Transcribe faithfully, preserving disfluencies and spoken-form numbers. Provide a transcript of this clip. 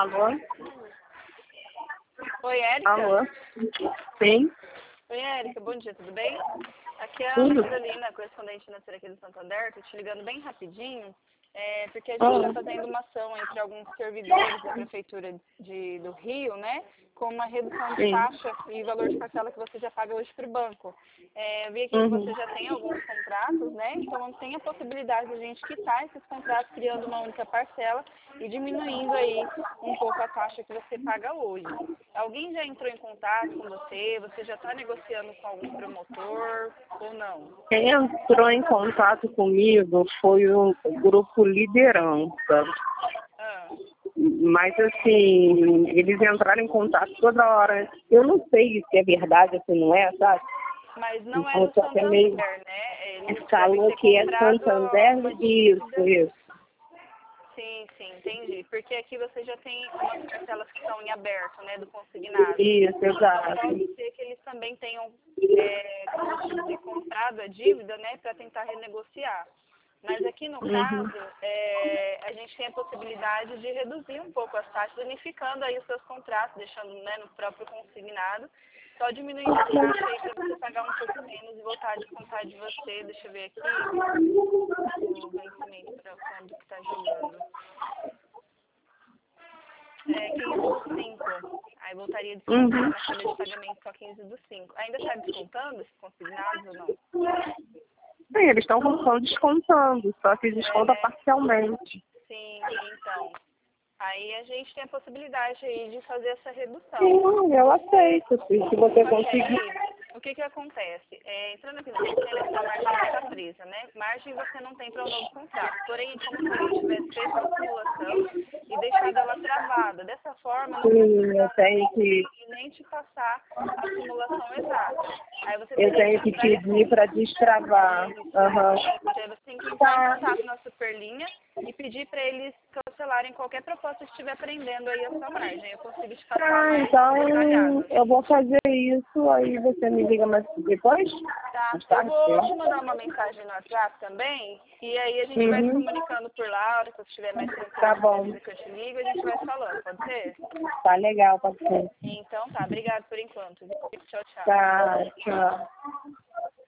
Alô? Oi, Érica? Alô? Sim? Oi, Érica, bom dia, tudo bem? Aqui é a Tudo. Ana Carolina, correspondente financeira aqui do Santander. Estou te ligando bem rapidinho, é, porque a gente Ah. está fazendo uma ação entre alguns servidores da Prefeitura de, do Rio, né, com uma redução de Sim. taxa e valor de parcela que você já paga hoje para o banco. É, eu vi aqui que Uhum. você já tem alguns contratos, né, então tem a possibilidade de a gente quitar esses contratos criando uma única parcela e diminuindo aí um pouco a taxa que você paga hoje. Alguém já entrou em contato com você? Você já está negociando com algum promotor ou não? Quem entrou em contato comigo foi o grupo Liderança. Ah, Mas, assim, eles entraram em contato toda hora. Eu não sei se é verdade ou se não é, sabe? mas não é Então, do só que é Santander, meio... né? Eles Falou devem ter que é comprado Santander, uma isso, dívida. isso. Sim, sim, entendi. Porque aqui você já tem umas parcelas que estão em aberto, né, do consignado. Isso, Então, exato. pode ser que eles também tenham, é, como eu posso dizer, comprado a dívida, né, para tentar renegociar. Mas aqui no Uhum. caso, é, a gente tem a possibilidade de reduzir um pouco as taxas, unificando aí os seus contratos, deixando, né, no próprio consignado, só diminuindo a taxa aí para você pagar um pouco menos e voltar a descontar de você. Deixa eu ver aqui o vencimento para quando que está jogando. É quinze do cinco. Aí voltaria a descontar Uhum. na folha de pagamento só quinze do cinco. Ainda está descontando esses consignados ou não? Sim, eles estão descontando, só que desconta É, parcialmente. sim, então. Aí a gente tem a possibilidade aí de fazer essa redução. Sim, eu aceito. Se se você Só que conseguir. aí, o que que acontece? É, entrando aqui no sistema, a sua margem já está presa, né? Margem você não tem para o novo contrato. Porém, como se alguém tivesse feito a simulação e deixado ela travada. Dessa forma, eu não consigo Sim, eu dar tenho que, e nem te passar a simulação exata. Aí você eu teria que tenho que entrar em pedir para destravar. isso, Aham. exatamente. Aí você tem que entrar em Tá. contato na Superlinha e pedir para eles cancelarem qualquer proposta que estiver prendendo aí a sua margem. Eu consigo te passar Ah, mais então detalhado. eu vou fazer isso, aí você me liga mais depois? Tá, Mais eu tarde? vou te Sim. mandar uma mensagem no WhatsApp também, e aí a gente vai se Uhum. comunicando por lá, a hora que eu estiver mais Tá tranquila, você me bom. avisa que eu te ligo, a gente vai falando, pode ser? Tá legal, pode ser. Então tá, obrigado por enquanto. Viu? Tchau, tchau. Tá, tchau.